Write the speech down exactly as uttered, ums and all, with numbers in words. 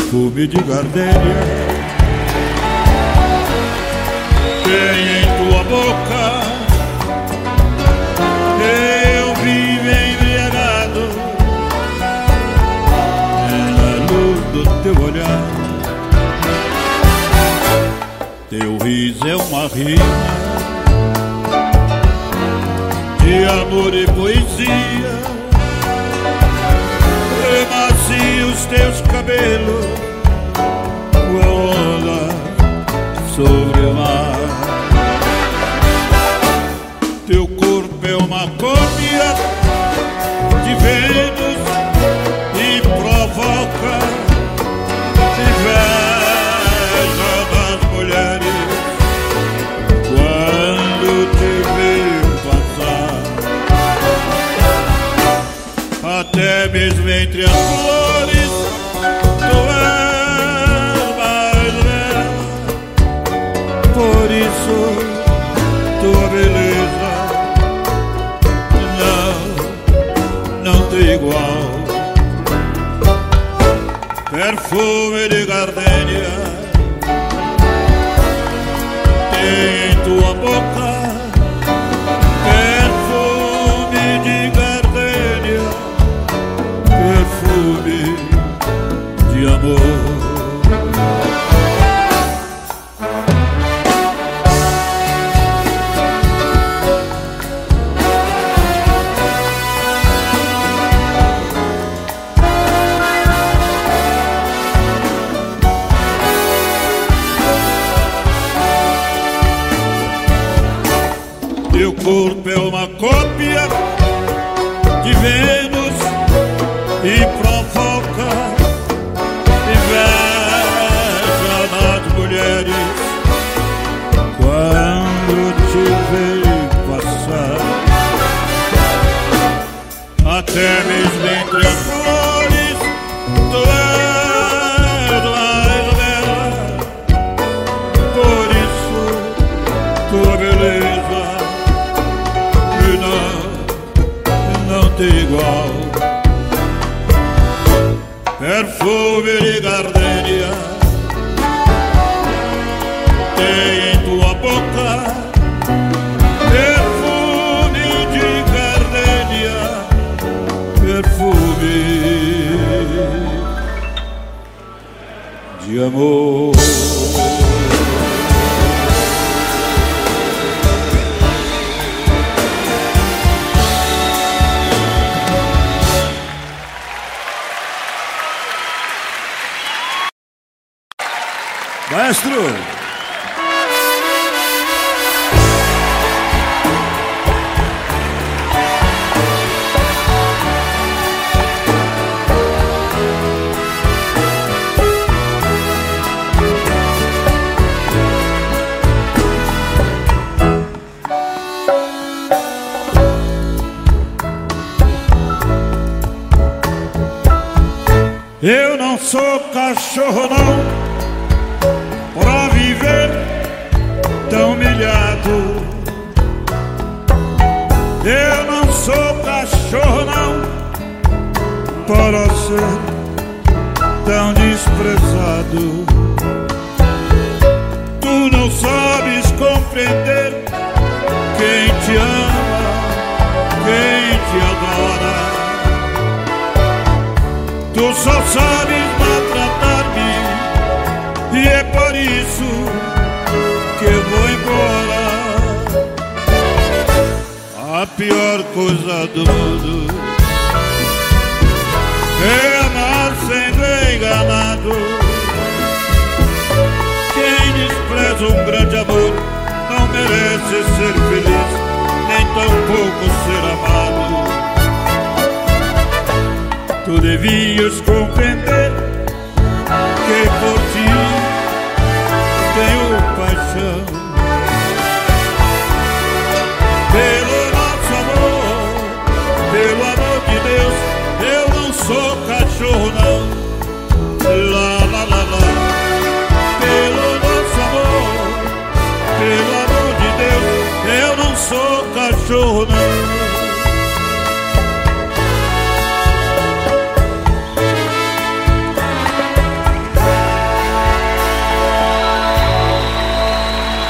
perfume de gardenia tem em tua boca. Eu vivo embriagado na luz do teu olhar. Teu riso é uma rima de amor e poesia. Macios teus cabelos voam sobre o mar. Teu corpo é uma cópia de Vênus e provoca inveja das mulheres quando te vejo passar. Até mesmo entre as flores tu és mais bela. Por isso tua beleza não, não tem igual. Perfume de gardenia tem em tua boca. Perfume de gardenia, perfume de amor. Teu corpo é uma cópia de Vênus e provoca inveja nas mulheres quando te vejo passar. Até mesmo entre as flores tu és mais bela. Por isso tua beleza não tem igual. Perfume de gardenia tem em tua boca. Perfume de gardenia, perfume de amor. Maestro! Eu não sou cachorro não, pra viver tão humilhado. Eu não sou cachorro não, para ser tão desprezado. Tu não sabes compreender quem te ama, quem te adora. Tu só sabes maltratar-me e é por isso que eu vou embora. A pior coisa do mundo é amar sendo enganado. Quem despreza um grande amor não merece ser feliz, nem tampouco ser amado. Tu devias compreender que por ti tenho paixão. Pelo nosso amor, pelo amor de Deus, eu não sou cachorro não. Lá, lá, lá, lá. Pelo nosso amor, pelo amor de Deus, eu não sou cachorro não.